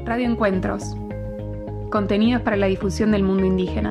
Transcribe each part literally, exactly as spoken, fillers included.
Radio Encuentros. Contenidos para la difusión del mundo indígena.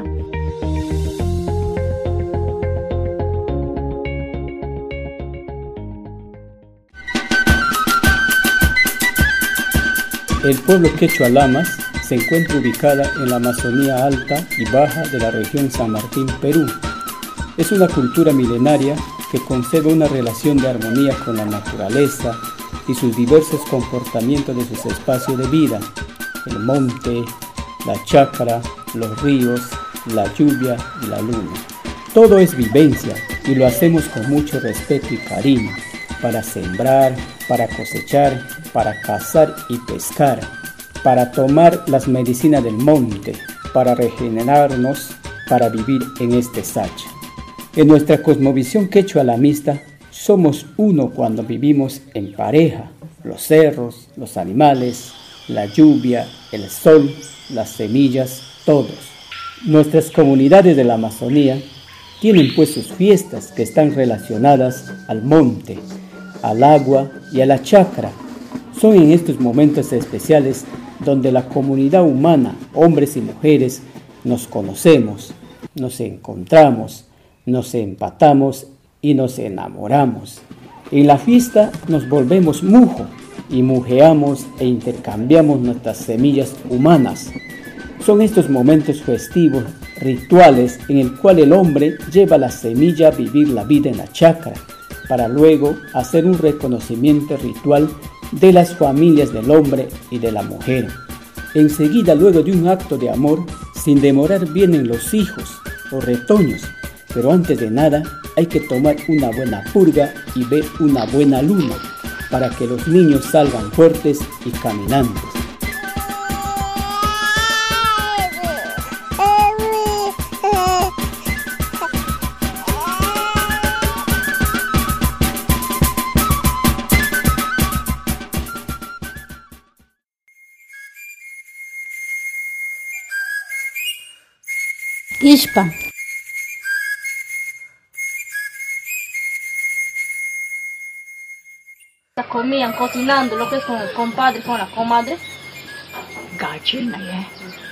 El pueblo quechua Lamas se encuentra ubicada en la Amazonía alta y baja de la región San Martín, Perú. Es una cultura milenaria que conserva una relación de armonía con la naturaleza y sus diversos comportamientos de sus espacios de vida: el monte, la chacra, los ríos, la lluvia y la luna. Todo es vivencia y lo hacemos con mucho respeto y cariño, para sembrar, para cosechar, para cazar y pescar, para tomar las medicinas del monte, para regenerarnos, para vivir en este sacha. En nuestra cosmovisión quechua lamista, somos uno cuando vivimos en pareja: los cerros, los animales, la lluvia, el sol, las semillas, todos. Nuestras comunidades de la Amazonía tienen pues sus fiestas que están relacionadas al monte, al agua y a la chacra. Son en estos momentos especiales donde la comunidad humana, hombres y mujeres, nos conocemos, nos encontramos, nos empatamos y nos enamoramos. En la fiesta nos volvemos mujo y mujeamos e intercambiamos nuestras semillas humanas. Son estos momentos festivos, rituales, en el cual el hombre lleva la semilla a vivir la vida en la chacra, para luego hacer un reconocimiento ritual de las familias del hombre y de la mujer. Enseguida, luego de un acto de amor, sin demorar, vienen los hijos o retoños, pero antes de nada hay que tomar una buena purga y ver una buena luna, para que los niños salgan fuertes y caminantes. Ishpa. Comían cocinando lo que es con el compadre, con la comadre. Gallina ya.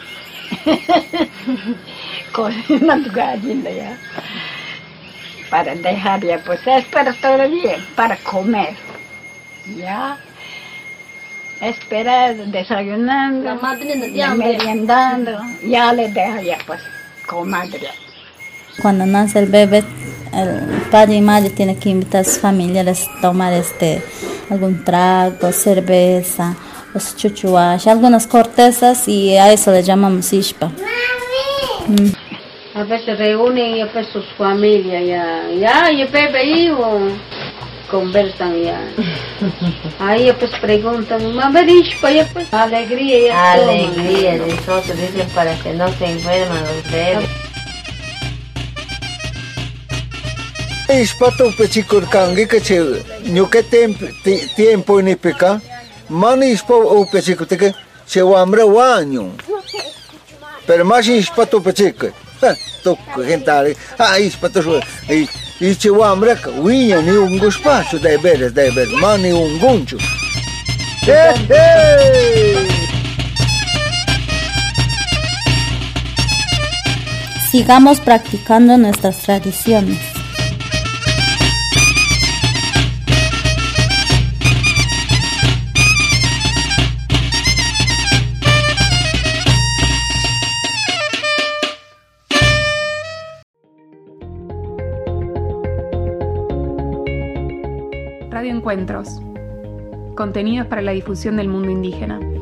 Cocinando gallina ya. Para dejar ya, pues es para todo el día, para comer. Ya. Esperar, desayunando, La madre de ya meriendando, ya le deja ya pues comadre. Cuando nace el bebé, el padre y madre tienen que invitar a sus familiares a tomar este, algún trago, cerveza, los chuchuas, algunas cortezas, y a eso le llamamos ishpa. Mm. A veces reúnen y pues sus familias ya, ya, y bebe ahí o conversan ya. Ahí pues preguntan, mamá ishpa, ya pues alegría ya. Alegría, nosotros dicen para que no se enferman los bebés. Ispato pechikurkangi que che ñuque tiempo ni peca mani ispo o pechikuteke che wamra waño pero más ispato pechique to gente ah ispato y y che wamra wiña ni un guspacho de veres de ver mani un guncho. ¡Eh, eh! Sigamos practicando nuestras tradiciones. Radio Encuentros. Contenidos para la difusión del mundo indígena.